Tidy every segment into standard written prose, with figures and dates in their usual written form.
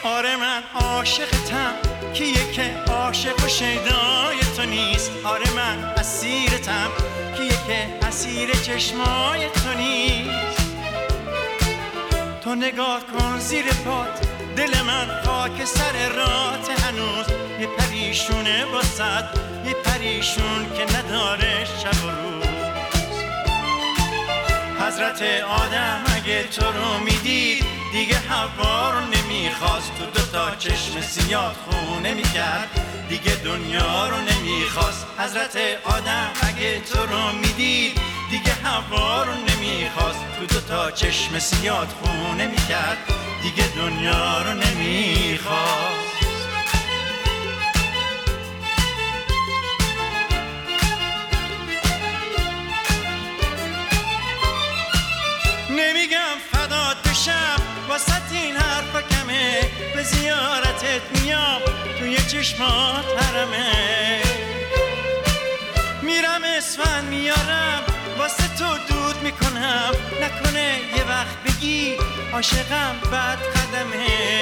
آره من عاشقتم، کیه که عاشق و شیدای تو نیست؟ آره من اسیرتم، کیه که اسیر چشمای تو نیست؟ تو نگاه کن زیر پات، دل من خاک سر رات هنوز یه پریشونه واسد، یه پریشون که نداره شب و روز. حضرت آدم اگه تو رو میدید دیگه حوا رو نمیخواست، تو دوتا چشم سیاه خونه میکرد دیگه دنیا رو نمیخواست. حضرت آدم اگه تو رو میدید دیگه حوا رو نمیخواست، تو دوتا چشم سیاه خونه میکرد دیگه دنیا رو نمیخواست. نمیگم فدات بشم واسه این حرفا کمه، به زیارتت میام توی چشمات حرمه، میرم اسفند میارم واسه تو دود میکنم، نکنه یه وقت بگی عاشقم بعد قدمه.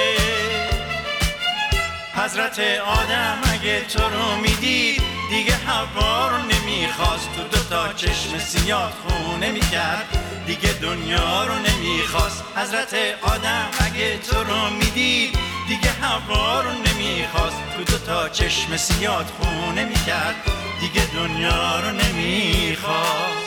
حضرت آدم اگه تو رو میدید دیگه حوا رو نمیخواست، تو دوتا چشم سیاه خونه میکرد دیگه دنیا رو نمیخواست. حضرت آدم اگه تو رو میدید دیگه حوا رو نمیخواست، تو دوتا چشم سیاه خونه میکرد دیگه دنیا رو نمیخواست.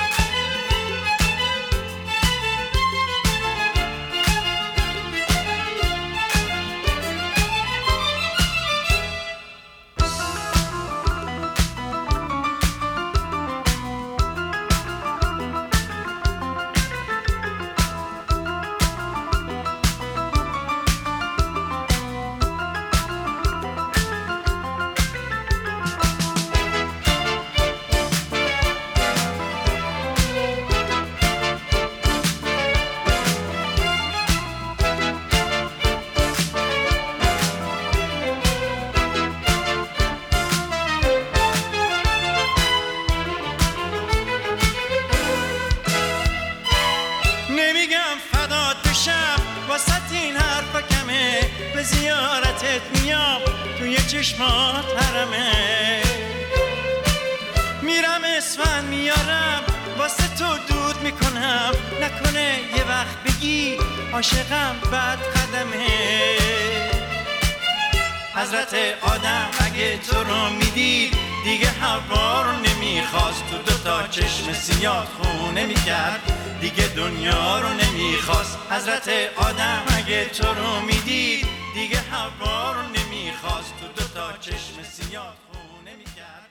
نمیگم فدات بشم واسه این حرفا کمه، به زیارتت میام توی چشمات حرمه، میرم اسفند میارم واسه تو دود میکنم، نکنه یه وقت بگی عاشقم بعد قدمه. حضرت آدم اگه تو رو میدید دیگه حوا رو نمیخواست، تو دوتا چشم سیاه خونه میکرد دیگه دنیا رو نمیخواست. حضرت آدم اگه تو رو میدید دیگه حوا رو نمیخواست، تو دوتا چشم سیاه خونه میکرد